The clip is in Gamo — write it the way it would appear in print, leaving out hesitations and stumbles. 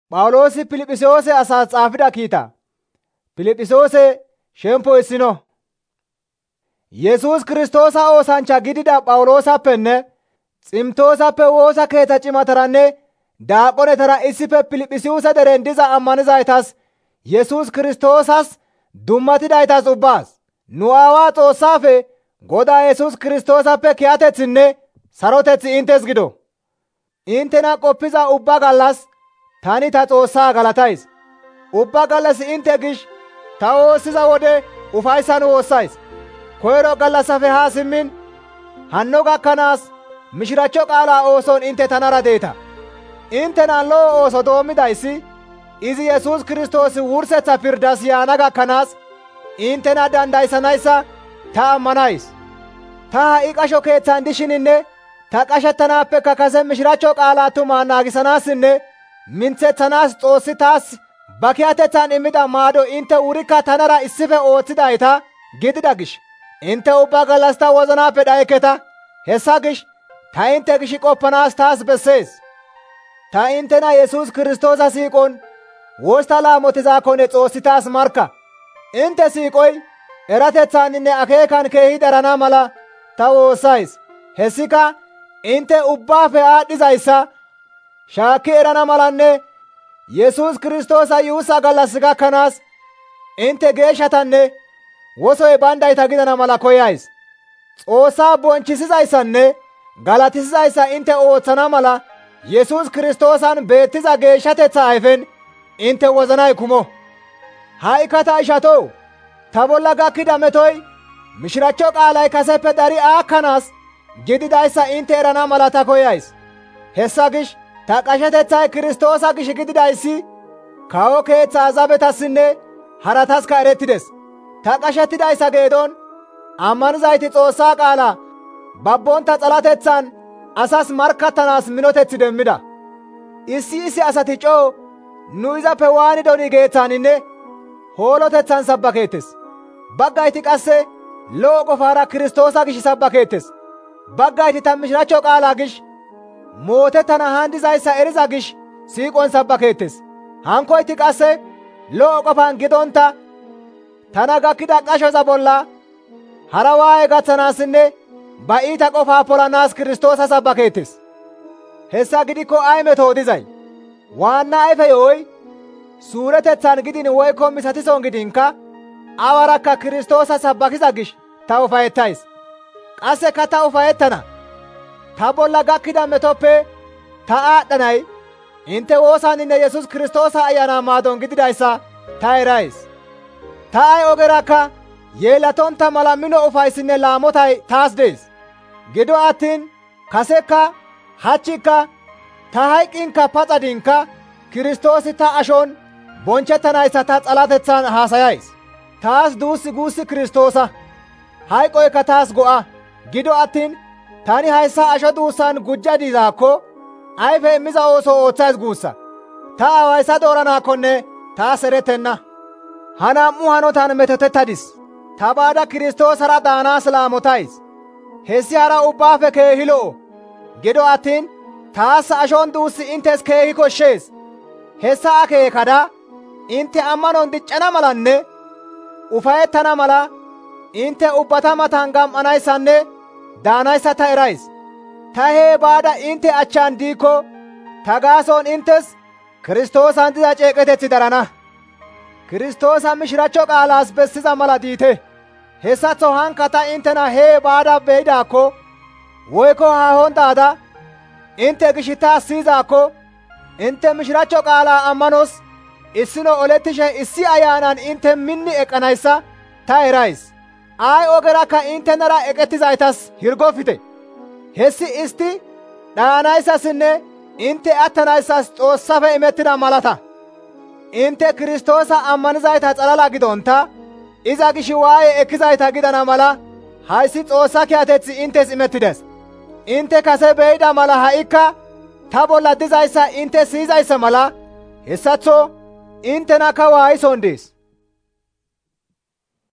Phawuloosi Piliphisyoose asaas xaafida kiita. Piliphisyoose shemppo issino. Yesuus Kiristoosa oosanchcha gidida Phawuloosappenne Ximtoosappe woosa keetha cimataranne daaqonetara issippe Piliphisiyuuse deren diza ammanizaytas Yesuus Kiristoosas dummatidaytas ubbaas nu Aawaa Xoossaafe Godaa Yesuus Kiristoosappe kiyateththinne saroteththi inttes gido. Inttena qoppiza ubba gallas tani ta Xoossaa galatays. Ubba gallas intte gish ta woossiza wode ufayssan woossays. Koyro gallassafe haa simmin hanno gakkanaas mishiraachcho qaalaa ooson intte tanara deeta. Inttenan lo"o ooso doommidayssi izi Yesuus Kiristoosi wursetha pirdas yaana gakkanaas inttena dandayssanayssa ta ammanays. Ta ha"i qasho keeththan dishininne ta qashettanaappekka kase mishiraachcho qaalaa tumaa naagisanaassinne minththethanaas Xoossi taas ba kiyateththan immida maado intte wurikka tanara issife ooththidayta gidida gish intte ubba gallas ta wozanaappe dhayekketa. Hessa gish ta intte gish qoppanaas taas bessees. Ta inttena Yesuus Kiristoosa siiqon wostta laamotizaakkonne Xoossi taas markka. Intte siiqoy eratethaaninne akeekan keehi darana mala ta woossays. Hessika intte ubbaafe aadhdhizayssa shaakki erana malanne Yesuus Kiristoosa yuussa gallas gakkanaas intte geeshshatanne wosoy bayndayta gidana mala koyays. Xoossaa bonchchisizayssanne galatisizayssa intte ooththana mala Yesuus Kiristoosan beettiza geeshshateththa ayfen intte wozanay kumo. Ha"ikka ta ishatoo, ta bolla gakkida metoy mishiraachcho qaalay kaseppe dari aakkanaas gididayssa intte erana mala ta koyays. Hessa gish ta qasheteththay Kiristoosa gish gididayssi kawo keeththa zabetassinne harataska erettides. Ta qashettidayssa geedon ammanizayti Xoossaa qaala babbonta xalateththan asas markkattanaas minoteththi demmida. Issi asati coo nu izappe waanidoni geeththaninne hooloteththan sabbakeettes. Baggayti qasse lo"o qofaara Kiristoosa gish sabbakeettes. Baggayti ta mishiraachcho qaalaa gish mootettana handizayssa eriza gish siiqon sabbakeettes. Hankoyti qasse lo"o qofan gidonta tana gakkida qashoza bolla hara waaye gaththanaassinne ba iita qofaa polanaas Kiristoosa sabbakeettes. Hessa gidikko ay metoodizay? Waanna ayfe yo'oy suureteththan gidin woykko misatison gidinkka awarakka Kiristoosa sabbakiza gish ta ufayettays. Qasseka ta ufayettana. Ta bolla gakkida metoppe ta aadhdhanay intte woosaninne Yesuus Kiristoosa Ayana maadon gididayssa ta erays. Ta ay ogerakka yeellatonta mala mino ufayssinne laamotay taas dees. Gido attiin kasekka hachchikka ta hayqqinkka paxa dinkka Kiristoosi ta ashon bonchchettanayssa ta xalateththan haasayays. Taas duussi guussi Kiristoosa, hayqoykka taas go'a. Gido attiin tani hayssa asho duussan gujja dizaakko ayfe immiza ooso ooththays guussa. Ta awayssa dooranaakkonne taas erettenna. Ha nam"u hanotan metotettadis. Ta baada Kiristoosara daanaas laamotays. Hessi hara ubbaafe keehi lo"o. Gido attiin taas ashon duussi inttes keehi koshshees. Hessa akeekada intte ammanon diccana malanne ufayettana mala intte ubbata matan gam"anayssanne daanayssa ta erays. Ta hee baada intte achchan diikko ta gaason inttes Kiristoosan diza ceeqeteththi darana. Kiristoosa mishiraachcho qaalaas bessiza mala diite. Hessaththo hankka ta inttena hee baada beyidaakko woykko haahon daada intte gish taas siyizaakko intte mishiraachcho qaalaa ammanos issino olettishe issi ayaanan intte minni eqqanayssa ta erays. Ay ogerakka inttenara eqettizaytas hirgofite. Hessi istti dhayanayssassinne intte attanayssas Xoossafe imettida malata. Intte Kiristoosa ammanizayta xalala gidonta iza gish waaye ekkizayta gidana mala hayssi Xoossa kiyateththi inttes imettides. Intte kase beyida mala ha"ikka ta bolla dizayssa intte siyizayssa mala hessaththo inttenakka waayison dees.